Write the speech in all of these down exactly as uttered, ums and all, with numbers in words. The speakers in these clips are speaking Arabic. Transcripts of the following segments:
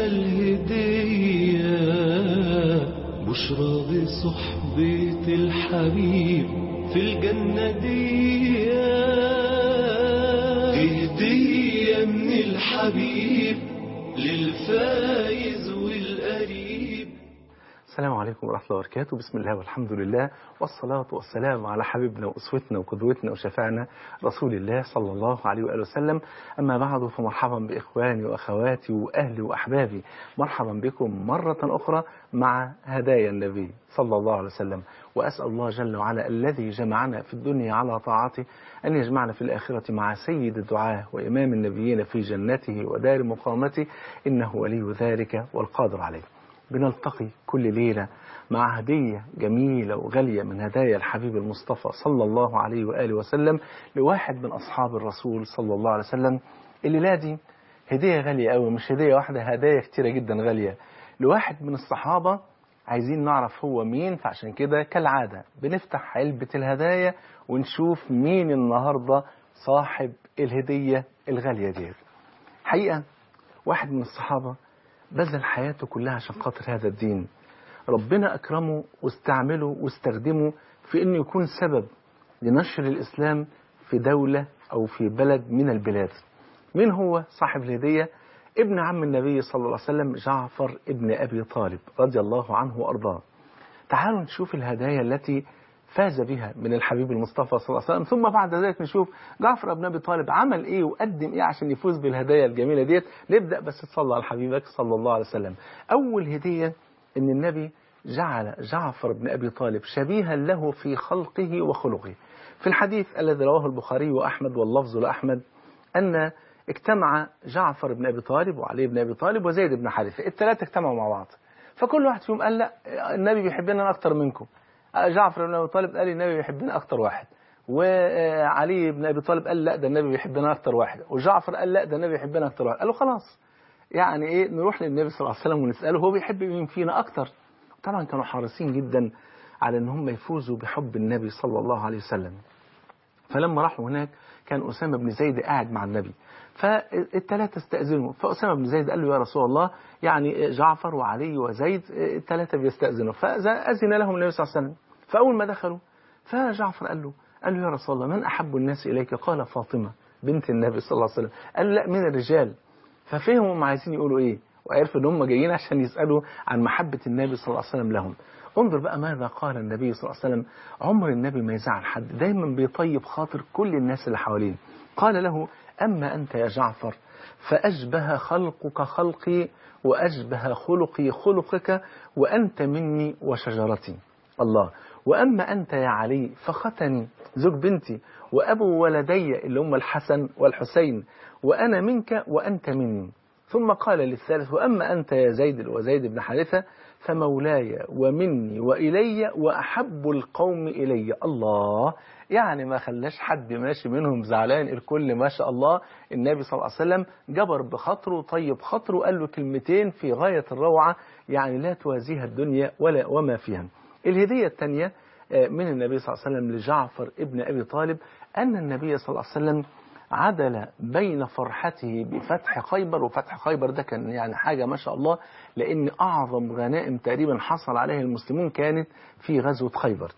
الهدية بشرى بصحبة الحبيب في الجنة دي. هدية من الحبيب للفايز والقريب. السلام عليكم ورحمة الله وبركاته. بسم الله والحمد لله والصلاة والسلام على حبيبنا وأسوتنا وقدوتنا وشفاعنا رسول الله صلى الله عليه وآله وسلم. أما بعد، فمرحبا بإخواني وأخواتي وأهلي وأحبابي، مرحبا بكم مرة أخرى مع هدايا النبي صلى الله عليه وسلم. وأسأل الله جل وعلا الذي جمعنا في الدنيا على طاعته أن يجمعنا في الآخرة مع سيد الدعاة وإمام النبيين في جنته ودار مقامته، إنه ولي ذلك والقادر عليه. بنلتقي كل ليلة مع هدية جميلة وغالية من هدايا الحبيب المصطفى صلى الله عليه وآله وسلم لواحد من أصحاب الرسول صلى الله عليه وسلم. الليلة دي هدية غالية أوي، مش هدية واحدة، هدايا كتيرة جدا غالية لواحد من الصحابة. عايزين نعرف هو مين، فعشان كده كالعادة بنفتح علبة الهدايا ونشوف مين النهاردة صاحب الهدية الغالية دي. حقيقة واحد من الصحابة بذل حياته كلها عشان خاطر هذا الدين. ربنا أكرمه واستعمله واستخدمه في أنه يكون سبب لنشر الإسلام في دولة أو في بلد من البلاد. من هو صاحب الهدية؟ ابن عم النبي صلى الله عليه وسلم، جعفر ابن أبي طالب رضي الله عنه وأرضاه. تعالوا نشوف الهدايا التي فاز بها من الحبيب المصطفى صلى الله عليه وسلم، ثم بعد ذلك نشوف جعفر ابن أبي طالب عمل إيه وقدم إيه عشان يفوز بالهدايا الجميلة ديت. نبدأ بس تصلى على حبيبك صلى الله عليه وسلم. أول هدية إن النبي جعل جعفر بن أبي طالب شبيها له في خلقه وخلقه. في الحديث الذي رواه البخاري وأحمد واللفظ لأحمد أن اجتمع جعفر بن أبي طالب وعلي بن أبي طالب وزيد بن حارثة، الثلاثة اجتمعوا مع بعض، فكل واحد فيهم قال لا النبي بيحبنا أكتر منكم. جعفر بن أبي طالب قال النبي بيحبنا أكتر واحد، وعلي بن أبي طالب قال لا ده النبي بيحبنا أكتر واحد، وجعفر قال لا ده النبي بيحبنا أكتر واحد. قالوا خلاص يعني إيه، نروح للنبي صلى الله عليه وسلم ونسأله هو بيحب مين فينا أكتر. طبعا كانوا حريصين جدا على أن هم يفوزوا بحب النبي صلى الله عليه وسلم. فلما راحوا هناك كان أسامة بن زيد قاعد مع النبي، فالثلاثة استأذنوا. فأسامة بن زيد قال له يا رسول الله، يعني جعفر وعلي وزيد الثلاثة بيستأذنوا، فأذن لهم النبي صلى الله عليه وسلم. فأول ما دخلوا فجعفر قال له قال له يا رسول الله من أحب الناس إليك؟ قال فاطمة بنت النبي صلى الله عليه وسلم. قال لا من الرجال. ففهموا هم عايزين يقولوا إيه، وعرفوا إن هم جايين عشان يسألوا عن محبة النبي صلى الله عليه وسلم لهم. انظر بقى ماذا قال النبي صلى الله عليه وسلم. عمر النبي ما يزعل حد، دايما بيطيب خاطر كل الناس اللي حواليه. قال له أما أنت يا جعفر فأشبه خلقك خلقي وأشبه خلقي خلقك، وأنت مني وشجرتي. الله. وأما أنت يا علي فختني زوج بنتي وأبو ولدي اللي هم الحسن والحسين، وأنا منك وأنت مني. ثم قال للثالث وأما أنت يا زيد وزيد بن حارثة فمولاي ومني وإلي وأحب القوم إلي. الله، يعني ما خلاش حد ماشي منهم زعلان، الكل ما شاء الله. النبي صلى الله عليه وسلم جبر بخاطره طيب خاطره، قال له كلمتين في غاية الروعة يعني لا توازيها الدنيا ولا وما فيها. الهدية الثانية من النبي صلى الله عليه وسلم لجعفر ابن أبي طالب أن النبي صلى الله عليه وسلم عدل بين فرحته بفتح خيبر، وفتح خيبر ده كان يعني حاجة ما شاء الله، لأن أعظم غنائم تقريبا حصل عليها المسلمون كانت في غزوة خيبر.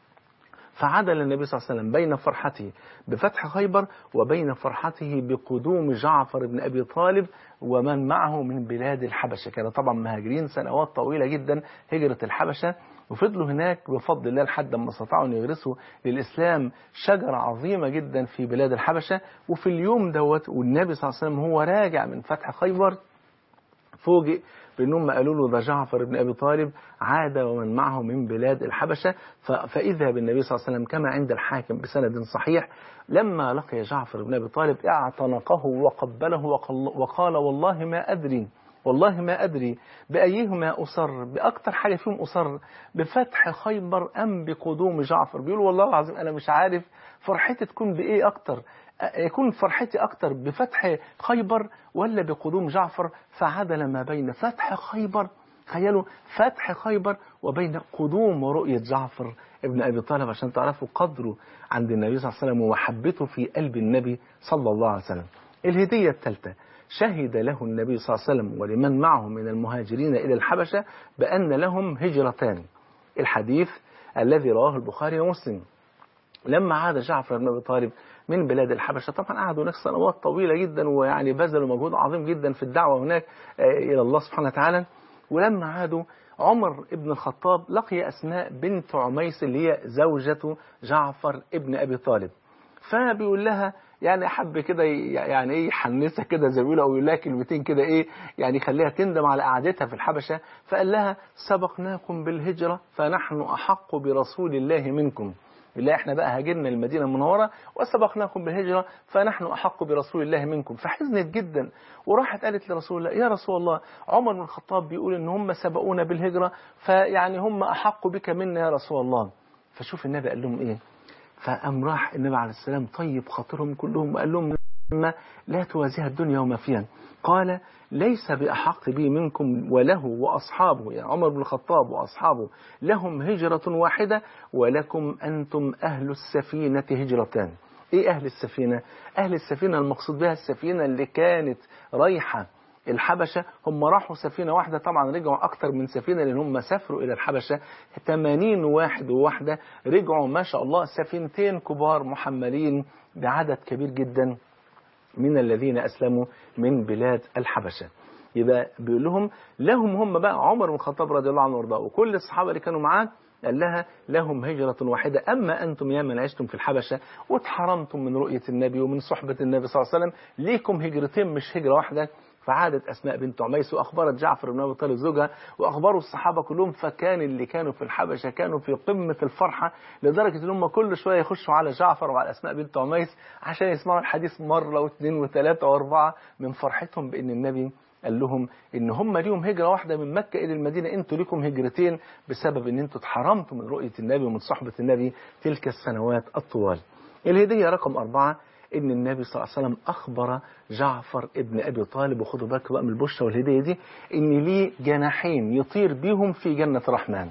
فعدل النبي صلى الله عليه وسلم بين فرحته بفتح خيبر وبين فرحته بقدوم جعفر بن أبي طالب ومن معه من بلاد الحبشة. كانوا طبعا مهاجرين سنوات طويلة جدا هجرة الحبشة، وفضلوا هناك بفضل الله لحد ما استطاعوا أن يغرسوا للإسلام شجرة عظيمة جدا في بلاد الحبشة. وفي اليوم دوت والنبي صلى الله عليه وسلم هو راجع من فتح خيبر فوجئ بأنهم قالوا له ده جعفر بن أبي طالب عاد ومن معه من بلاد الحبشة. فإذا بالنبي صلى الله عليه وسلم كما عند الحاكم بسند صحيح لما لقي جعفر بن أبي طالب اعتنقه وقبله وقال والله ما أدري والله ما أدري بأيهما أصر، بأكتر حاجة فيهم أصر، بفتح خيبر أم بقدوم جعفر. بيقول والله العظيم أنا مش عارف فرحتي تكون بإيه أكتر، يكون فرحتي أكتر بفتح خيبر ولا بقدوم جعفر. فعدل ما بين فتح خيبر، تخيلوا فتح خيبر، وبين قدوم ورؤية جعفر ابن أبي طالب، عشان تعرفوا قدره عند النبي صلى الله عليه وسلم ومحبته في قلب النبي صلى الله عليه وسلم. الهدية الثالثة شهد له النبي صلى الله عليه وسلم ولمن معه من المهاجرين إلى الحبشة بأن لهم هجرتان. الحديث الذي رواه البخاري ومسلم. لما عاد جعفر بن أبي طالب من بلاد الحبشة، طبعا قعدوا هناك سنوات طويلة جدا، ويعني بذلوا مجهود عظيم جدا في الدعوة هناك إلى الله سبحانه وتعالى. ولما عادوا عمر بن الخطاب لقي أسماء بنت عميس اللي هي زوجة جعفر بن أبي طالب، فبيقول لها يعني حب كده يعني ايه يحنسها كده زي ما بيقولوا، او يقول لها كلمتين كده ايه يعني يخليها تندم على قعدتها في الحبشة. فقال لها سبقناكم بالهجرة فنحن أحق برسول الله منكم. بالله احنا بقى هاجرنا المدينة المنورة وسبقناكم بالهجرة فنحن أحق برسول الله منكم. فحزنت جدا وراحت قالت لرسول الله: يا رسول الله، عمر بن الخطاب بيقول ان هم سبقونا بالهجرة، فيعني هم أحق بك منا يا رسول الله. فشوف النبي قال لهم ايه. فقام راح النبي عليه السلام طيب خاطرهم كلهم وقال لهم: لا توازيها الدنيا وما فيها. قال: ليس بأحق بي منكم وله وأصحابه، يعني عمر بن الخطاب وأصحابه لهم هجرة واحدة ولكم أنتم أهل السفينة هجرتان. إيه أهل السفينة؟ أهل السفينة المقصود بها السفينة اللي كانت رايحة الحبشة. هم راحوا سفينة واحدة، طبعا رجعوا أكتر من سفينة لأن هم سافروا إلى الحبشة ثمانين واحد وواحدة، رجعوا ما شاء الله سفينتين كبار محملين بعدد كبير جدا من الذين أسلموا من بلاد الحبشة. يبقى بيقول لهم لهم هم بقى عمر بن الخطاب رضي الله عنه وارضاه وكل الصحابة اللي كانوا معاه، قال لها لهم هجرة واحدة. أما أنتم يا من عشتم في الحبشة واتحرمتم من رؤية النبي ومن صحبة النبي صلى الله عليه وسلم، ليكم هجرتين مش هجرة واحدة. فعادت أسماء بنت عميس وأخبرت جعفر بن أبي طالب زوجها وأخبروا الصحابة كلهم. فكان اللي كانوا في الحبشة كانوا في قمة الفرحة، لدرجة أن هم كل شوية يخشوا على جعفر وعلى أسماء بنت عميس عشان يسمعوا الحديث مرة واثنين وثلاثة وأربعة من فرحتهم بأن النبي قال لهم إن هم ليهم هجرة واحدة من مكة إلى المدينة، أنتوا ليكم هجرتين بسبب أن أنتوا اتحرمتوا من رؤية النبي ومن صحبة النبي تلك السنوات الطوال. الهدية رقم أربعة، إن النبي صلى الله عليه وسلم أخبر جعفر ابن أبي طالب، وخدوا بالك بقى من البشرى والهدية دي، إن ليه جناحين يطير بيهم في جنة الرحمن.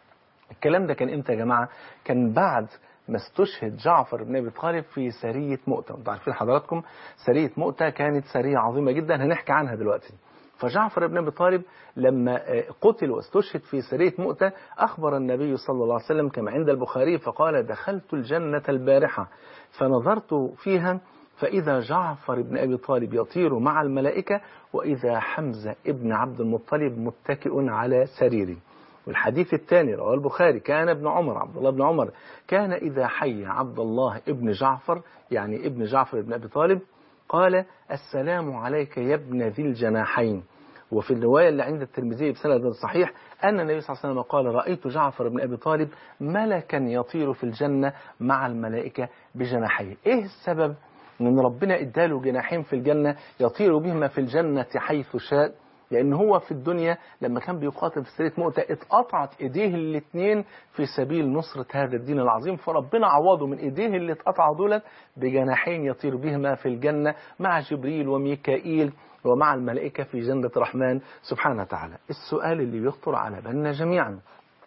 الكلام ده كان إمتى يا جماعة؟ كان بعد ما استشهد جعفر بن أبي طالب في سرية مؤتة. انتوا عارفين حضراتكم سرية مؤتة كانت سرية عظيمة جدا هنحكي عنها دلوقتي. فجعفر بن أبي طالب لما قتل واستشهد في سرية مؤتة، أخبر النبي صلى الله عليه وسلم كما عند البخاري فقال: دخلت الجنة البارحة فنظرت فيها فإذا جعفر بن أبي طالب يطير مع الملائكة وإذا حمزة ابن عبد المطلب متكئ على سريري. والحديث الثاني رواه البخاري: كان ابن عمر عبد الله بن عمر كان إذا حي عبد الله ابن جعفر، يعني ابن جعفر بن أبي طالب، قال: السلام عليك يا ابن ذي الجناحين. وفي الرواية اللي عند الترمذي بسند صحيح أن النبي صلى الله عليه وسلم قال: رأيت جعفر بن أبي طالب ملكا يطير في الجنة مع الملائكة بجناحيه. إيه السبب؟ أن ربنا إداله جناحين في الجنة يطير بهما في الجنة حيث شاء. لأن هو في الدنيا لما كان بيقاتل في سرية مؤتة اتقطعت إيديه الاثنين في سبيل نصرة هذا الدين العظيم، فربنا عوضه من إيديه اللي اتقطعوا دولت بجناحين يطير بهما في الجنة مع جبريل وميكائيل ومع الملائكة في جنة الرحمن سبحانه وتعالى. السؤال اللي يخطر على بالنا جميعا: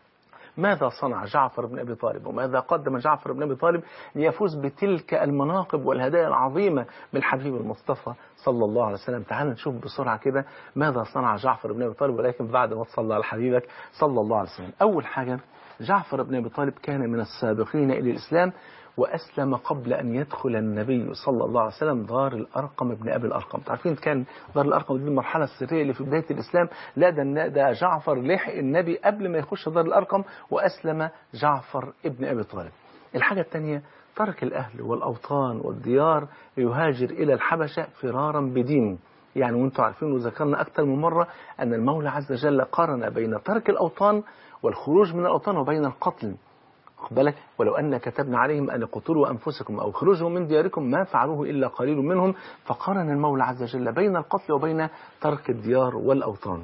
ماذا صنع جعفر بن أبي طالب وماذا قدم جعفر بن أبي طالب ليفوز بتلك المناقب والهدايا العظيمة من الحبيب المصطفى صلى الله عليه وسلم؟ تعال نشوف بسرعة كده ماذا صنع جعفر بن أبي طالب، ولكن بعد ما تصلى على حبيبك صلى الله عليه وسلم. أول حاجة، جعفر بن أبي طالب كان من السابقين إلى الإسلام، وأسلم قبل أن يدخل النبي صلى الله عليه وسلم دار الأرقم ابن أبي الأرقم. تعرفين كان دار الأرقم دي المرحلة السرية اللي في بداية الإسلام. لا ده, ده جعفر لحق النبي قبل ما يخش دار الأرقم وأسلم جعفر ابن أبي طالب. الحاجة الثانية، ترك الأهل والأوطان والديار يهاجر إلى الحبشة فرارا بدينه. يعني وانتم عارفين وذكرنا أكثر من مرة أن المولى عز وجل قارن بين ترك الأوطان والخروج من الأوطان وبين القتل. بالك ولو أن كتبنا عليهم أن قتلوا أنفسكم أو خروجوا من دياركم ما فعلوه إلا قليل منهم. فقارن المولى عز وجل بين القتل وبين ترك الديار والأوطان.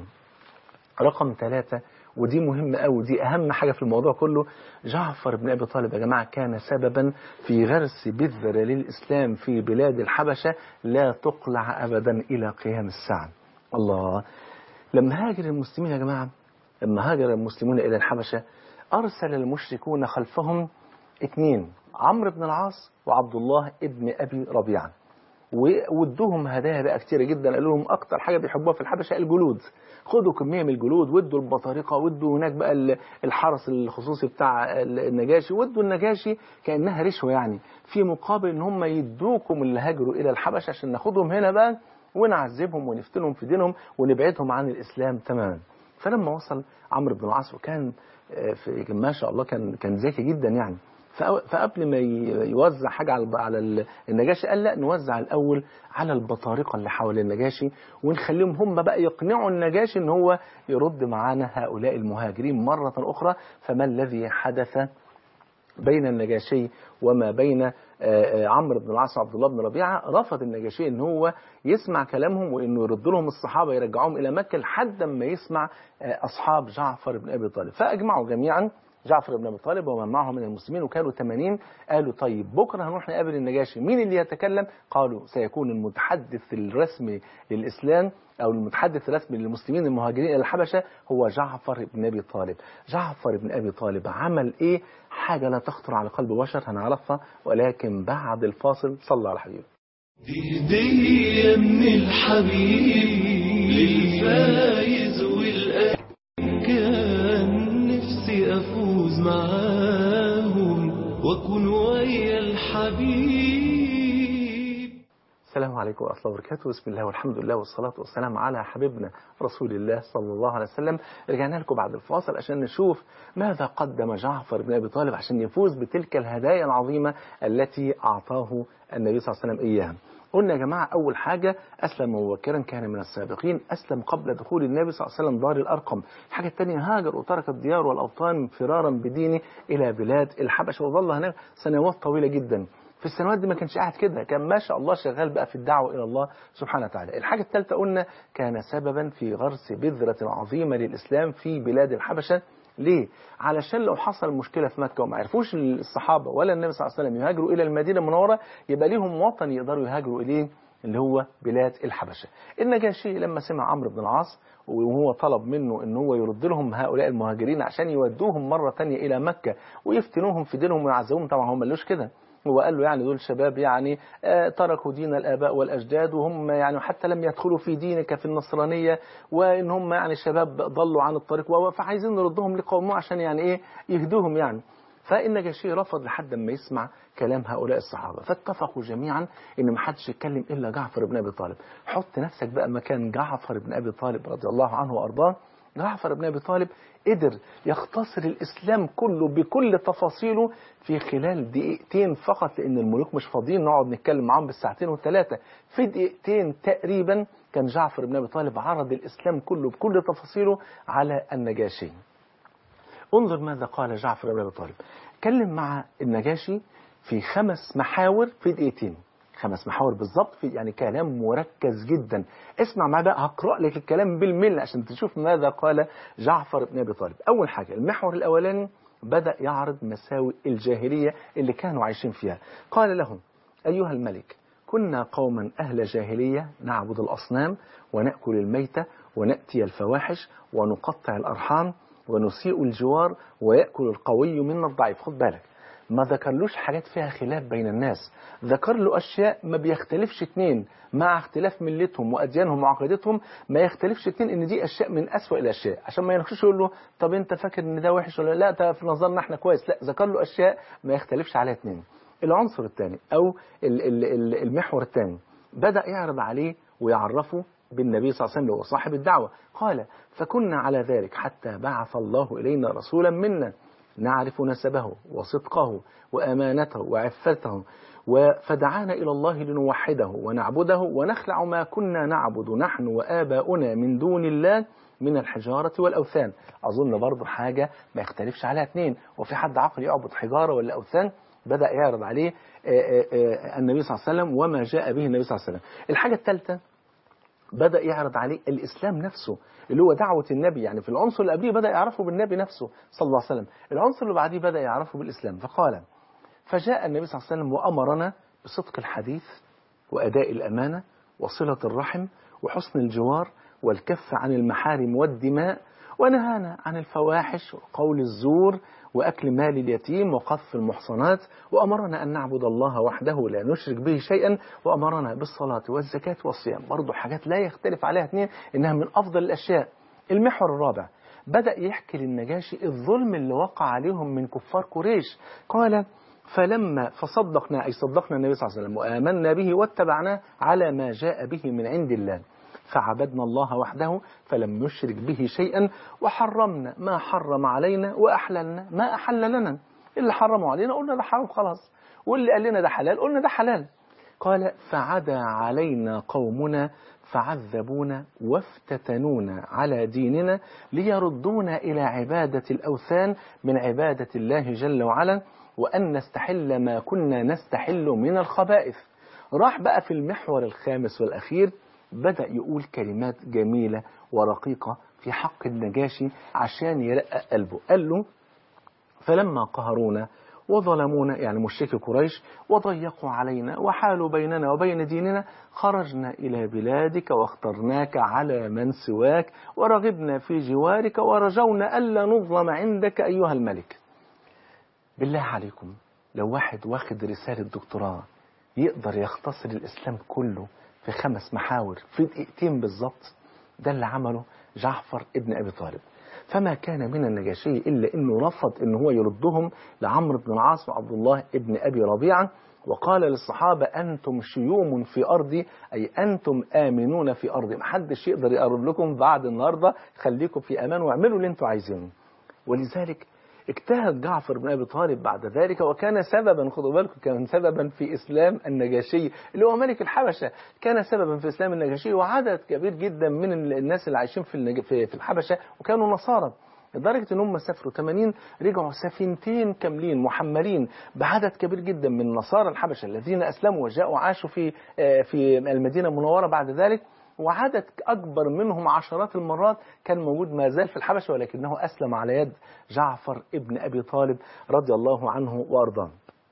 رقم ثلاثة، ودي مهمة أوي، دي أهم حاجة في الموضوع كله، جعفر بن أبي طالب يا جماعة كان سببا في غرس بذرة للإسلام في بلاد الحبشة لا تقلع أبدا إلى قيام الساعة. الله. لما هاجر المسلمين يا جماعة، لما هاجر المسلمون إلى الحبشة أرسل المشركون خلفهم اثنين، عمرو بن العاص وعبد الله ابن أبي ربيعة. وادوهم هدايا بقى كتيرة جدا. قالوا لهم أكتر حاجة بيحبوها في الحبشة الجلود، خدوا كمية من الجلود، وادوا البطارقة، وادوا هناك بقى الحرس الخصوصي بتاع النجاشي، وادوا النجاشي كأنها رشوة يعني، في مقابل ان هم يدوكم اللي هاجروا إلى الحبشة عشان ناخدهم هنا بقى ونعذبهم ونفتنهم في دينهم ونبعدهم عن الإسلام تماما. فلما وصل عمرو بن العاص، وكان في ما شاء الله كان كان ذكي جدا يعني، فقبل ما يوزع حاجة على على النجاشي قال لا، نوزع الأول على البطارقة اللي حول النجاشي ونخليهم هم بقى يقنعوا النجاشي ان هو يرد معانا هؤلاء المهاجرين مرة أخرى. فما الذي حدث بين النجاشي وما بين عمرو بن العاص وعبد الله بن ربيعة؟ رفض النجاشي ان هو يسمع كلامهم وانه يرد لهم الصحابة يرجعوهم الى مكة لحد ما يسمع اصحاب جعفر بن ابي طالب. فاجمعوا جميعا جعفر بن ابي طالب ومن معه من المسلمين، وكانوا ثمانين. قالوا طيب بكره هنروح نقابل النجاشي، مين اللي يتكلم؟ قالوا سيكون المتحدث الرسمي للاسلام او المتحدث الرسمي للمسلمين المهاجرين الى الحبشه هو جعفر بن ابي طالب. جعفر بن ابي طالب عمل ايه؟ حاجه لا تخطر على قلب بشر، هنعرفها ولكن بعد الفاصل. صلى على حبيبه. دي هدية من الحبيب للفايز والأكرم، كان نفسي أفوز معاهم وأكون ويا الحبيب. السلام عليكم ورحمة الله وبركاته. بسم الله والحمد لله والصلاة والسلام على حبيبنا رسول الله صلى الله عليه وسلم. رجعنا لكم بعد الفاصل عشان نشوف ماذا قدم جعفر بن أبي طالب عشان يفوز بتلك الهدايا العظيمة التي أعطاه النبي صلى الله عليه وسلم إياها. قلنا يا جماعة أول حاجة أسلم مبكرا، كان من السابقين، أسلم قبل دخول النبي صلى الله عليه وسلم دار الأرقم. الحاجة الثانية هاجر وترك الديار والأوطان فرارا بدينه إلى بلاد الحبشة، وظل هناك سنوات طويلة جدا. في السنوات دي ما كانش قاعد كده، كان ما شاء الله شغال بقى في الدعوة إلى الله سبحانه وتعالى. الحاجة الثالثة قلنا كان سببا في غرس بذرة عظيمة للإسلام في بلاد الحبشة. ليه؟ علشان لو حصل مشكلة في مكة وما عرفوش الصحابة ولا النبي صلى الله عليه وسلم يهاجروا إلى المدينة المنورة، يبقى ليهم وطن يقدروا يهاجروا إليه اللي هو بلاد الحبشة. النجاشي لما سمع عمرو بن العاص وهو طلب منه ان هو يرد لهم هؤلاء المهاجرين عشان يودوهم مرة تانية إلى مكة ويفتنوهم في دينهم ويعذبوهم، طبعا هم ملوش كده. هو قال له يعني دول شباب يعني آه تركوا دين الآباء والأجداد، وهم يعني حتى لم يدخلوا في دينك في النصرانية، وإن هم يعني شباب ضلوا عن الطريق، فعايزين نردهم لقومه عشان يعني إيه يهدوهم يعني. فالنجاشي رفض لحد ما يسمع كلام هؤلاء الصحابة، فاتفقوا جميعا إن ما حدش يتكلم إلا جعفر بن أبي طالب. حط نفسك بقى مكان جعفر بن أبي طالب رضي الله عنه وأرضاه. جعفر بن أبي طالب قدر يختصر الإسلام كله بكل تفاصيله في خلال دقيقتين فقط، لأن الملوك مش فاضيين نقعد نتكلم معاهم بالساعتين والثلاثة. في دقيقتين تقريبا كان جعفر بن أبي طالب عرض الإسلام كله بكل تفاصيله على النجاشي. انظر ماذا قال جعفر بن أبي طالب. كلم مع النجاشي في خمس محاور في دقيقتين، خمس محاور بالظبط، في يعني كلام مركز جدا. اسمع معايا بقى، هقرأ لك الكلام بالملي عشان تشوف ماذا قال جعفر بن أبي طالب. أول حاجة المحور الأولاني بدأ يعرض مساوئ الجاهلية اللي كانوا عايشين فيها. قال لهم أيها الملك، كنا قوما أهل جاهلية نعبد الأصنام ونأكل الميتة ونأتي الفواحش ونقطع الأرحام ونسيء الجوار ويأكل القوي منا الضعيف. خد بالك، ما ذكرلوش حاجات فيها خلاف بين الناس، ذكر له أشياء ما بيختلفش اتنين مع اختلاف ملتهم وأديانهم وعقيدتهم، ما يختلفش اتنين ان دي أشياء من أسوأ الأشياء، عشان ما ينخش يقول له طب انت فاكر ان ده وحش ولا لا، ده في نظرنا احنا كويس. لا، ذكر له أشياء ما يختلفش عليها اتنين. العنصر الثاني أو المحور الثاني بدأ يعرض عليه ويعرفه بالنبي صلى الله عليه وسلم وهو صاحب الدعوة. قال فكنا على ذلك حتى بعث الله إلينا رسولا منا نعرف نسبه وصدقه وأمانته وعفته، فدعانا إلى الله لنوحده ونعبده ونخلع ما كنا نعبد نحن وآباؤنا من دون الله من الحجارة والأوثان. أظن برضو حاجة ما يختلفش عليها اثنين، وفي حد عقل يعبد حجارة ولا أوثان؟ بدأ يعرض عليه النبي صلى الله عليه وسلم وما جاء به النبي صلى الله عليه وسلم. الحاجة الثالثة بدأ يعرض عليه الإسلام نفسه اللي هو دعوة النبي. يعني في العنصر اللي قبليه بدأ يعرفه بالنبي نفسه صلى الله عليه وسلم، العنصر اللي بعديه بدأ يعرفه بالإسلام. فقال فجاء النبي صلى الله عليه وسلم وأمرنا بصدق الحديث وأداء الأمانة وصلة الرحم وحسن الجوار والكف عن المحارم والدماء، ونهانا عن الفواحش وقول الزور وأكل مال اليتيم وقذف المحصنات، وأمرنا أن نعبد الله وحده لا نشرك به شيئا، وأمرنا بالصلاة والزكاة والصيام. برضو حاجات لا يختلف عليها اثنين إنها من أفضل الأشياء. المحور الرابع بدأ يحكي للنجاشي الظلم اللي وقع عليهم من كفار قريش. قال فلما فصدقنا أي صدقنا النبي صلى الله عليه وسلم وآمنا به واتبعناه على ما جاء به من عند الله، فعبدنا الله وحده فلم نشرك به شيئا، وحرمنا ما حرم علينا وأحللنا ما أحل لنا. اللي حرموا علينا قلنا ده حرام خلاص، واللي قال لنا ده حلال قلنا ده حلال. قال فعدا علينا قومنا فعذبونا وافتتنونا على ديننا ليردونا إلى عبادة الأوثان من عبادة الله جل وعلا، وأن نستحل ما كنا نستحل من الخبائث. راح بقى في المحور الخامس والأخير بدأ يقول كلمات جميلة ورقيقة في حق النجاشي عشان يرقق قلبه. قال له فلما قهرونا وظلمونا يعني مشركي قريش وضيقوا علينا وحالوا بيننا وبين ديننا، خرجنا إلى بلادك واخترناك على من سواك ورغبنا في جوارك ورجونا ألا نظلم عندك أيها الملك. بالله عليكم لو واحد واخد رسالة دكتوراه يقدر يختصر الإسلام كله في خمس محاور في دقيقتين بالظبط؟ ده اللي عمله جعفر ابن أبي طالب. فما كان من النجاشي إلا أنه رفض أنه هو يردهم لعمرو بن العاص وعبد الله ابن أبي ربيعة، وقال للصحابة أنتم شيوم في أرضي أي أنتم آمنون في أرضي، محدش يقدر يقرب لكم بعد النهاردة، خليكم في أمان واعملوا اللي انتم عايزينه. ولذلك اجتهد جعفر بن أبي طالب بعد ذلك وكان سببا، خدوا بالكم، كان سببا في إسلام النجاشي اللي هو ملك الحبشة، كان سببا في إسلام النجاشي وعدد كبير جدا من الناس اللي عايشين في النج... في الحبشة وكانوا نصارى، لدرجة ان هم سافروا ثمانين رجعوا سفينتين كاملين محملين بعدد كبير جدا من نصارى الحبشة الذين أسلموا وجاءوا عاشوا في في المدينة المنورة بعد ذلك، وعدد أكبر منهم عشرات المرات كان موجود ما زال في الحبشة ولكنه أسلم على يد جعفر ابن أبي طالب رضي الله عنه وأرضاه.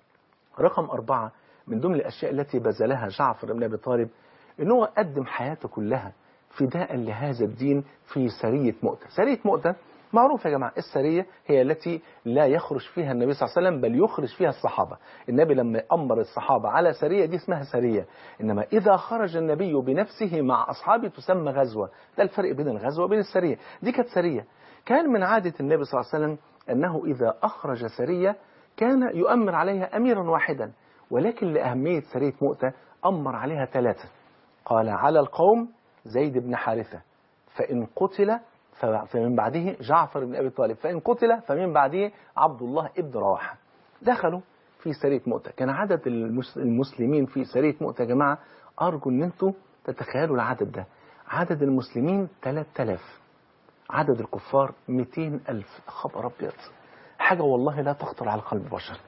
رقم أربعة من ضمن الأشياء التي بذلها جعفر ابن أبي طالب أنه قدم حياته كلها فداء لهذا الدين في سرية مؤتة. سرية مؤتة معروف يا جماعة، السرية هي التي لا يخرج فيها النبي صلى الله عليه وسلم بل يخرج فيها الصحابة. النبي لما أمر الصحابة على سرية دي اسمها سرية، إنما إذا خرج النبي بنفسه مع أصحابه تسمى غزوة. ده الفرق بين الغزوة وبين السرية. دي كانت سرية. كان من عادة النبي صلى الله عليه وسلم أنه إذا أخرج سرية كان يؤمر عليها أميرا واحدا، ولكن لأهمية سرية مؤتة أمر عليها ثلاثة. قال على القوم زيد بن حارثة، فإن قتل فمن بعده جعفر بن أبي طالب، فإن قتل فمن بعده عبد الله ابن رواحة. دخلوا في سرية مؤتة. كان عدد المسلمين في سرية مؤتة يا جماعة أرجو أن أنتم تتخيلوا العدد ده، عدد المسلمين ثلاثة آلاف، عدد الكفار مئتين ألف. خبر أبيض، حاجة والله لا تخطر على قلب بشر.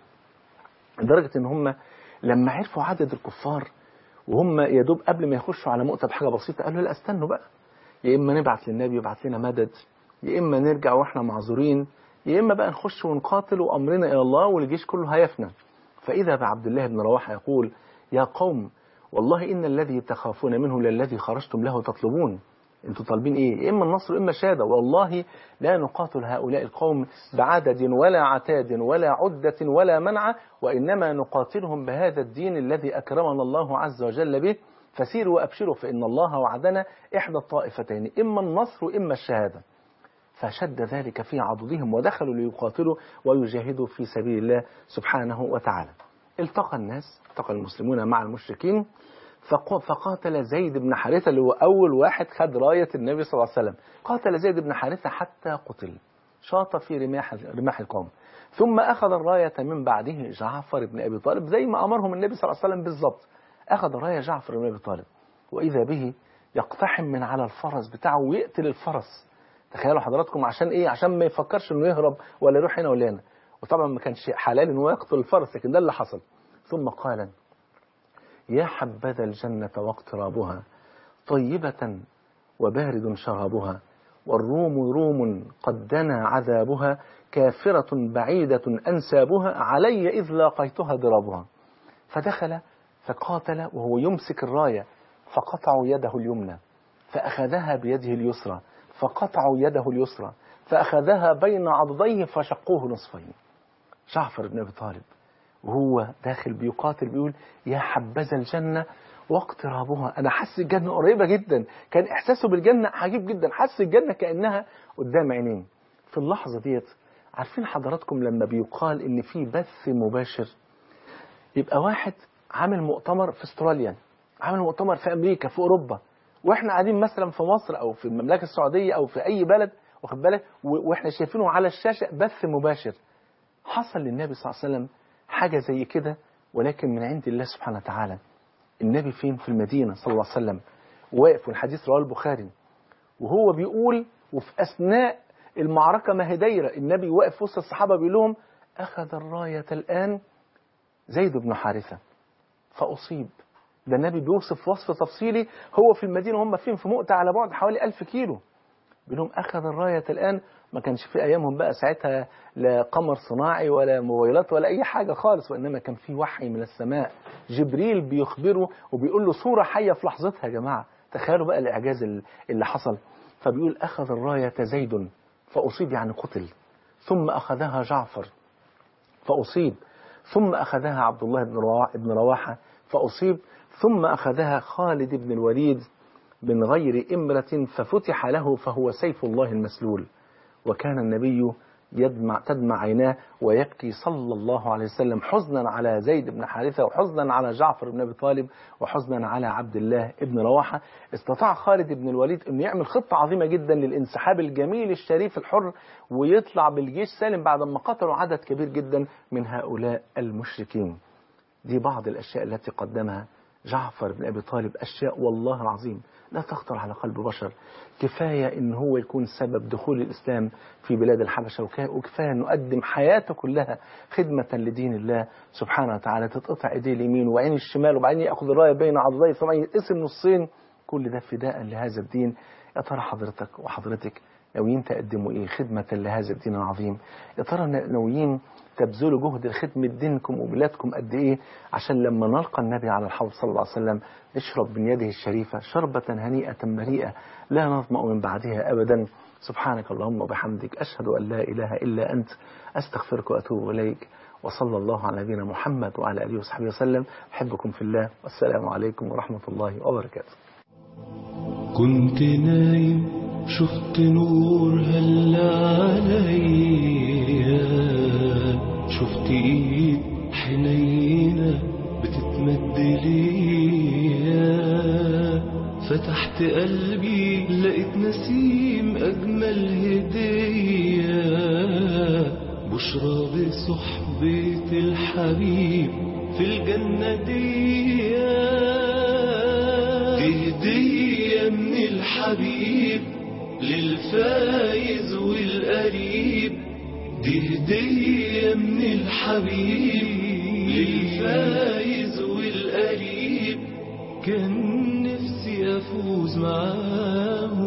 لدرجة أن هم لما عرفوا عدد الكفار وهم يدوب قبل ما يخشوا على مؤتة بحاجة بسيطة قالوا لا استنوا بقى، يا إما نبعث للنبي يبعث لنا مدد، يا إما نرجع وإحنا معذورين، يا إما بقى نخش ونقاتل وأمرنا إلى الله والجيش كله هيفنى. فإذا بعبد الله بن رواحة يقول يا قوم والله إن الذي تخافون منه للذي خرجتم له تطلبون. أنتوا طالبين إيه؟ يا إما النصر إما الشهادة. والله لا نقاتل هؤلاء القوم بعدد ولا عتاد ولا عدة ولا منع، وإنما نقاتلهم بهذا الدين الذي أكرمنا الله عز وجل به، فسيروا وأبشروا فإن الله وعدنا إحدى الطائفتين إما النصر وإما الشهادة. فشد ذلك في عضدهم ودخلوا ليقاتلوا ويجاهدوا في سبيل الله سبحانه وتعالى. التقى الناس، التقى المسلمون مع المشركين، فقاتل زيد بن حارثة اللي هو أول واحد خد راية النبي صلى الله عليه وسلم. قاتل زيد بن حارثة حتى قتل، شاط في رماح رماح القوم. ثم أخذ الراية من بعده جعفر بن أبي طالب زي ما أمرهم النبي صلى الله عليه وسلم بالضبط. أخذ راية جعفر بن أبي طالب وإذا به يقتحم من على الفرس بتاعه ويقتل الفرس. تخيلوا حضراتكم عشان إيه؟ عشان ما يفكرش إنه يهرب ولا يروح هنا ولا هنا. وطبعا ما كانش حلال إنه يقتل الفرس، لكن ده اللي حصل. ثم قال يا حبذا الجنة واقترابها طيبة وبارد شرابها، والروم روم قد دنا عذابها، كافرة بعيدة أنسابها، علي إذ لاقيتها ضرابها. فدخل فقاتل وهو يمسك الراية، فقطعوا يده اليمنى، فأخذها بيده اليسرى، فقطعوا يده اليسرى، فأخذها بين عضديه فشقوه نصفين. جعفر بن أبي طالب وهو داخل بيقاتل بيقول يا حبذا الجنة واقترابها. أنا حس الجنة قريبة جدا، كان إحساسه بالجنة عجيب جدا، حس الجنة كأنها قدام عينين. في اللحظة ديت عارفين حضراتكم لما بيقال إن في بث مباشر، يبقى واحد عامل مؤتمر في استراليا، عامل مؤتمر في أمريكا، في أوروبا، وإحنا قاعدين مثلا في مصر أو في المملكة السعودية أو في أي بلد، واخد بالك، وإحنا شايفينه على الشاشة بث مباشر. حصل للنبي صلى الله عليه وسلم حاجة زي كده، ولكن من عند الله سبحانه وتعالى. النبي فين؟ في المدينة صلى الله عليه وسلم، واقف، والحديث رواه البخاري، وهو بيقول وفي أثناء المعركة ما هي دايرة، النبي واقف وسط الصحابة بيقول لهم أخذ الراية الآن زيد بن حارثة فأصيب. ده النبي بيوصف وصف تفصيلي، هو في المدينة هم فين؟ في مؤتة على بعد حوالي ألف كيلو. بيقول لهم أخذ الراية الآن. ما كانش في أيامهم بقى ساعتها لا قمر صناعي ولا موبايلات ولا أي حاجة خالص، وإنما كان في وحي من السماء، جبريل بيخبره وبيقول له صورة حية في لحظتها. يا جماعة تخيلوا بقى الإعجاز اللي حصل. فبيقول أخذ الراية زيد فأصيب، يعني قتل، ثم أخذها جعفر فأصيب، ثم أخذها عبد الله بن رواحة فأصيب، ثم أخذها خالد بن الوليد من غير إمرة ففتح له فهو سيف الله المسلول. وكان النبي يدمع تدمع عيناه ويبكي صلى الله عليه وسلم حزنا على زيد بن حارثة وحزنا على جعفر بن أبي طالب وحزنا على عبد الله بن رواحة. استطاع خالد بن الوليد أن يعمل خطة عظيمة جدا للانسحاب الجميل الشريف الحر، ويطلع بالجيش سالم بعد ما قتلوا عدد كبير جدا من هؤلاء المشركين. دي بعض الأشياء التي قدمها جعفر بن أبي طالب، أشياء والله العظيم لا تخطر على قلب بشر. كفاية إن هو يكون سبب دخول الإسلام في بلاد الحبشة، وكفاية أنه قدم حياته كلها خدمة لدين الله سبحانه وتعالى. تتقطع إيديه اليمين وعين الشمال، وبعدين يأخذ الراية بين عضديه ثم يقسم نصين، كل ده فداء لهذا الدين. يا ترى حضرتك وحضرتك ناويين تقدموا إيه خدمة لهذا الدين العظيم؟ يا ترى ناويين تبذلوا جهد لخدمة دينكم وبلادكم قد إيه، عشان لما نلقى النبي على الحوض صلى الله عليه وسلم نشرب من يده الشريفة شربة هنيئة مريئة لا نظمأ من بعدها أبدا. سبحانك اللهم وبحمدك، أشهد أن لا إله إلا أنت، أستغفرك وأتوب إليك. وصلى الله على نبينا محمد وعلى آله وصحبه وسلم. أحبكم في الله، والسلام عليكم ورحمة الله وبركاته. كنت نايم شفت نور هل عليا، شفت ايد حنينة بتتمد ليا، فتحت قلبي لقيت نسيم أجمل هدية، بشرى بصحبة الحبيب في الجنة دي، دي هدية من الحبيب للفايز والقريب، دي هدية من الحبيب للفايز والقريب، كان نفسي أفوز معاه